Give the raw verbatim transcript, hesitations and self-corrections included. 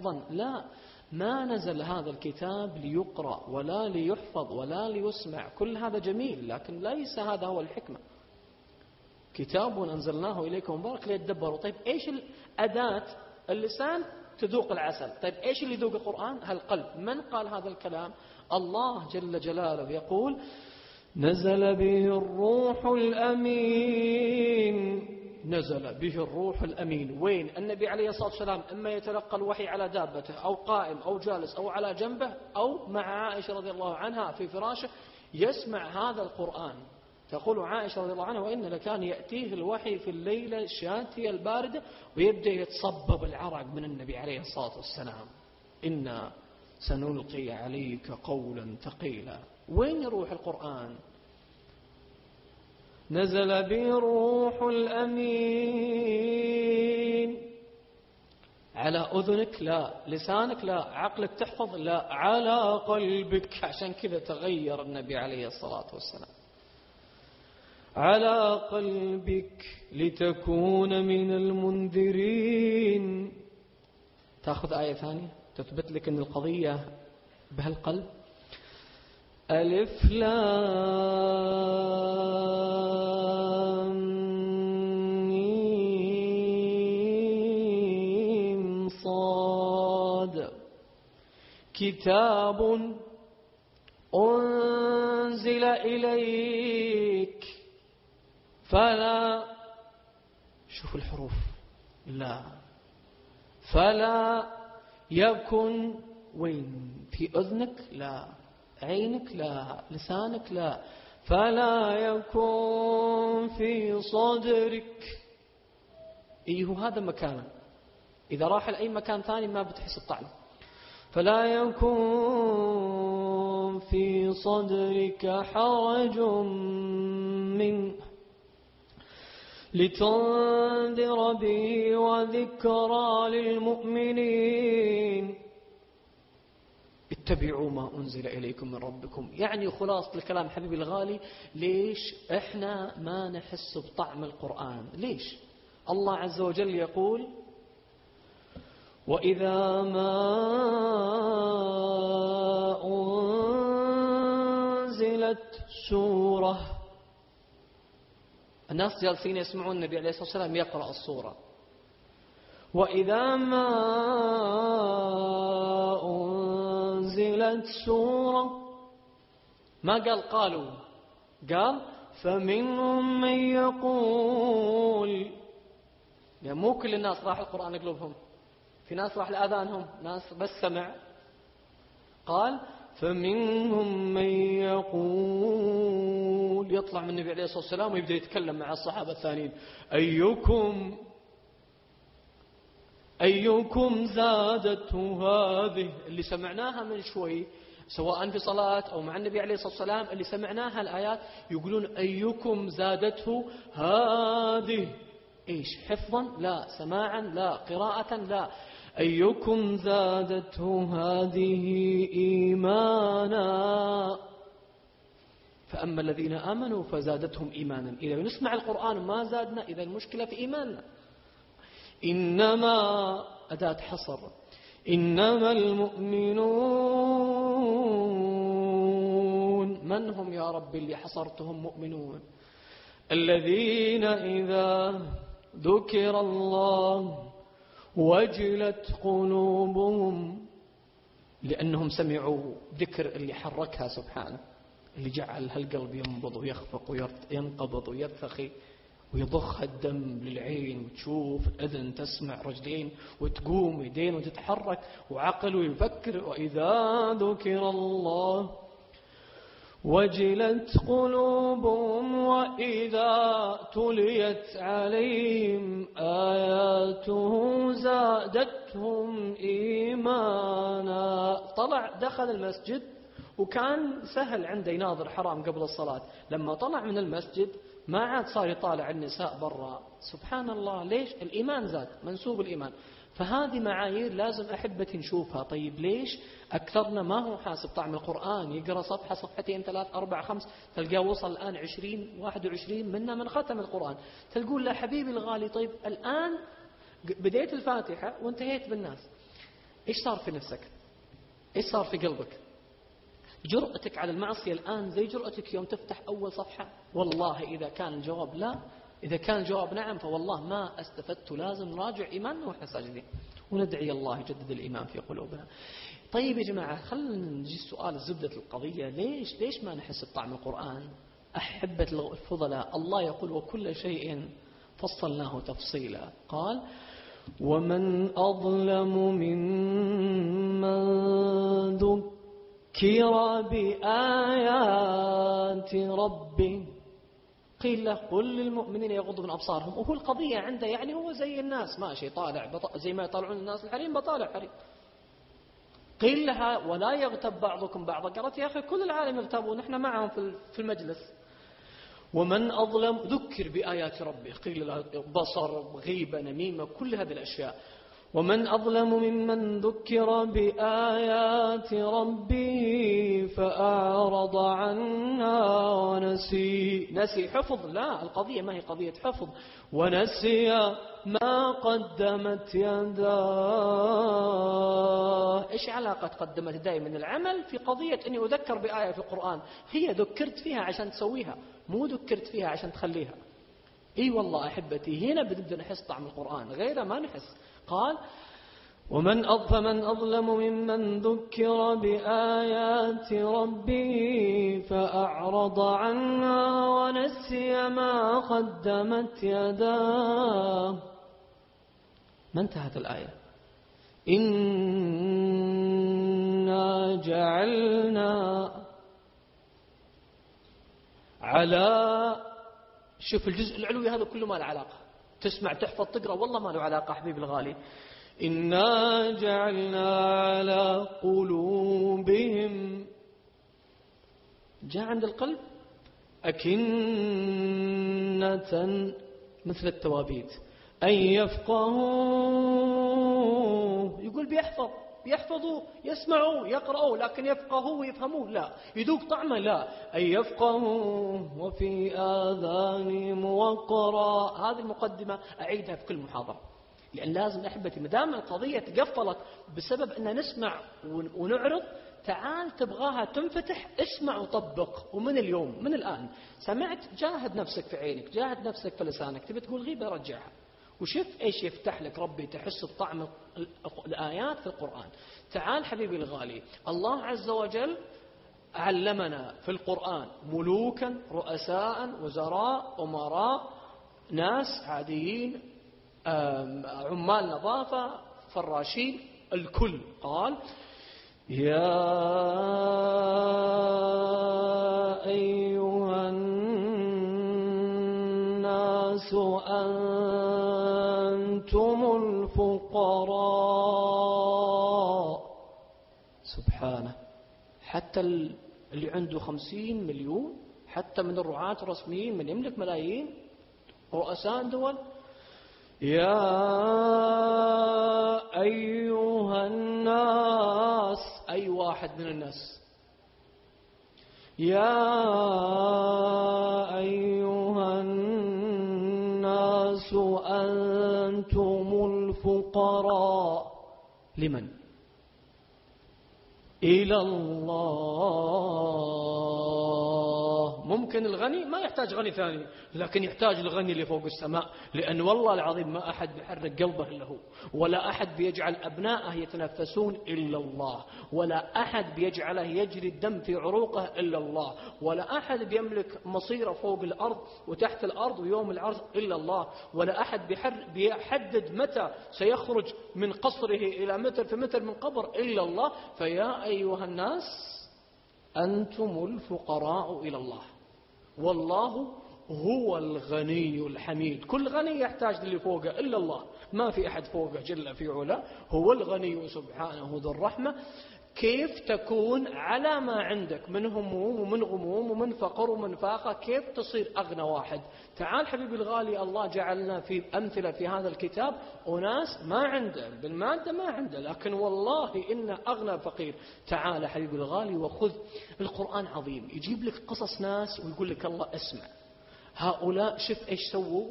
حفظا، لا، ما نزل هذا الكتاب ليقرأ ولا ليحفظ ولا ليسمع، كل هذا جميل لكن ليس هذا هو الحكمة. كتاب أنزلناه إليكم مبارك ليتدبروا. طيب إيش الأداة؟ اللسان تذوق العسل، طيب إيش اللي يذوق القرآن؟ هالقلب. من قال هذا الكلام؟ الله جل جلاله يقول نزل به الروح الأمين. نزل به الروح الأمين، وين؟ النبي عليه الصلاة والسلام إما يتلقى الوحي على دابته أو قائم أو جالس أو على جنبه أو مع عائشة رضي الله عنها في فراشه يسمع هذا القرآن. تقول عائشة رضي الله عنها وإن لكان يأتيه الوحي في الليلة الشاتية الباردة ويبدأ يتصبب العرق من النبي عليه الصلاة والسلام. إنا سنلقي عليك قولا ثقيلا. وين يروح القرآن؟ نزل به الروح الأمين على أذنك لا، لسانك لا، عقلك تحفظ لا، على قلبك. عشان كذا تغير النبي عليه الصلاة والسلام. على قلبك لتكون من المنذرين. تأخذ آية ثانية تثبت لك أن القضية بهالقلب. ألف لام ميم صاد كتاب أنزل إليك فلا، شوف الحروف، لا، فلا يكن، وين؟ في أذنك لا، عينك لا، لسانك لا، فلا يكن في صدرك. إيه هذا مكانه، إذا راح لأي مكان ثاني ما بتحس الطعم. فلا يكن في صدرك حرج منه لتنذر به وذكرى للمؤمنين. اتبعوا ما أنزل إليكم من ربكم. يعني خلاصة الكلام حبيبي الغالي، ليش إحنا ما نحس بطعم القرآن؟ ليش؟ الله عز وجل يقول وإذا ما أنزلت سورة، الناس جالسين يسمعون النبي عليه الصلاة والسلام يقرأ السورة، وإذا ما أنزلت سورة ما قال قالوا، قال فمنهم من يقول. يعني مو كل الناس راح القرآن قلوبهم، في ناس راح لآذانهم، ناس بس سمع. قال فمنهم من يقول، يطلع من النبي عليه الصلاة والسلام ويبدأ يتكلم مع الصحابة الثانيين، أيكم أيكم زادته هذه، اللي سمعناها من شوي سواء في صلاة أو مع النبي عليه الصلاة والسلام، اللي سمعناها الآيات يقولون أيكم زادته هذه. إيش؟ حفظا لا، سماعا لا، قراءة لا. أيكم زادته هذه إيمانا فأما الذين آمنوا فزادتهم إيمانا. إذا نسمع القرآن ما زادنا، إذا المشكلة في إيماننا. إنما أداة حصر، إنما المؤمنون، من هم يا رب اللي حصرتهم مؤمنون؟ الذين إذا ذكر الله وجلت قلوبهم، لأنهم سمعوا ذكر اللي حركها سبحانه، اللي جعل هالقلب ينبض ويخفق وينقبض ويرتخي ويضخ الدم للعين وتشوف، الأذن تسمع، رجلين وتقوم، يدين وتتحرك، وعقل ويفكر. وإذا ذكر الله وجلت قلوبهم وإذا تليت عليهم آياته زادتهم إيمانا. طلع دخل المسجد وكان سهل عنده يناظر حرام قبل الصلاة، لما طلع من المسجد ما عاد صار يطالع النساء برا. سبحان الله، ليش؟ الإيمان زاد، منسوب الإيمان. فهذه معايير لازم أحبتي نشوفها. طيب ليش أكثرنا ما هو حاسب طعم القرآن؟ يقرأ صفحة صفحتين ثلاث أربع خمس، تلقاه وصل الآن عشرين واحد وعشرين منا من ختم القرآن. تقول له حبيبي الغالي طيب الآن بديت الفاتحة وانتهيت بالناس، إيش صار في نفسك؟ إيش صار في قلبك؟ جرأتك على المعصية الآن زي جرأتك يوم تفتح أول صفحة؟ والله إذا كان الجواب لا، إذا كان الجواب نعم، فوالله ما استفدت. لازم نراجع إيماننا وإحنا ساجدين وندعي الله يجدد الإيمان في قلوبنا. طيب يا جماعة، خلنا نجي سؤال زبدة القضية. ليش ليش ما نحس بطعم القرآن؟ أحبة الفضلاء، الله يقول وكل شيء فصلناه تفصيلا. قال ومن أظلم ممن ذكر بآيات ربه قيل له قل للمؤمنين يغضوا من أبصارهم. وهو القضية عنده يعني هو زي الناس ماشي طالع بط... زي ما يطالعون الناس الحريم بطالع حريم. قيل لها ولا يغتب بعضكم بعضا. قالت يا أخي كل العالم يغتابون، نحن معهم في المجلس. ومن أظلم ذكر بآيات ربه قيل له بصر غيبة نميمة كل هذه الأشياء. ومن أظلم ممن ذكر بآيات ربه فأعرض عنها ونسي. نسي حفظ؟ لا، القضية ما هي قضية حفظ. ونسي ما قدمت يداه. إيش علاقة قدمت يداي من العمل في قضية أني أذكر بآية في القرآن؟ هي ذكرت فيها عشان تسويها، مو ذكرت فيها عشان تخليها. إي والله أحبتي، هنا بدنا نحس طعم القرآن، غيره ما نحس. قال ومن فمن أظلم ممن ذكر بآيات ربه فأعرض عنها ونسي ما قدمت يداه. ما انتهت الآية؟ إنا جعلنا على، شوف الجزء العلوي هذا كله ما له علاقة. تسمع تحفظ تقرأ والله ما له علاقة حبيبي الغالي. إنا جعلنا على قلوبهم، جاء عند القلب أكنة مثل التوابيت أن يفقهوا. يقول بيحفظ بيحفظوا يسمعوا يقرأوا، لكن يفقهوا ويفهموا لا، يذوق طعمه لا. أن يفقهوا وفي آذانهم وقرا. هذه المقدمة أعيدها في كل محاضرة، لأن لازم أحبتي مدام القضية تقفلت بسبب أن نسمع ونعرض، تعال تبغاها تنفتح اسمع وطبق. ومن اليوم من الآن سمعت جاهد نفسك في عينك، جاهد نفسك في لسانك. تبي تقول غيبة رجعها وشوف إيش يفتح لك ربي تحس بطعم الآيات في القرآن. تعال حبيبي الغالي، الله عز وجل علمنا في القرآن ملوكا رؤساء وزراء أمراء ناس عاديين عمال نظافة فراشين الكل. قال يا أيها الناس أنتم الفقراء. سبحانه، حتى اللي عنده خمسين مليون، حتى من الرعاة الرسميين من يملك ملايين رؤساء دول. يا أيها الناس، أي واحد من الناس. يا أيها الناس أنتم الفقراء. لمن؟ إلى الله. ممكن الغني ما يحتاج غني ثاني، لكن يحتاج الغني اللي فوق السماء، لأن والله العظيم ما أحد بيحرك قلبه إلا هو، ولا أحد بيجعل أبنائه يتنفسون إلا الله، ولا أحد بيجعله يجري الدم في عروقه إلا الله، ولا أحد بيملك مصيره فوق الأرض وتحت الأرض ويوم العرض إلا الله، ولا أحد بيحدد متى سيخرج من قصره إلى متر في متر من قبر إلا الله. فيا أيها الناس أنتم الفقراء إلى الله، والله هو الغني الحميد. كل غني يحتاج للي فوقه إلا الله، ما في أحد فوقه جل في علا، هو الغني سبحانه ذو الرحمة. كيف تكون على ما عندك من هموم ومن غموم ومن فقر ومن فاقة، كيف تصير أغنى واحد؟ تعال حبيبي الغالي، الله جعلنا في أمثلة في هذا الكتاب وناس ما عنده بالمادة ما عنده، لكن والله إن أغنى فقير. تعال حبيبي الغالي وخذ القرآن عظيم، يجيب لك قصص ناس ويقول لك الله اسمع هؤلاء شوف إيش سووا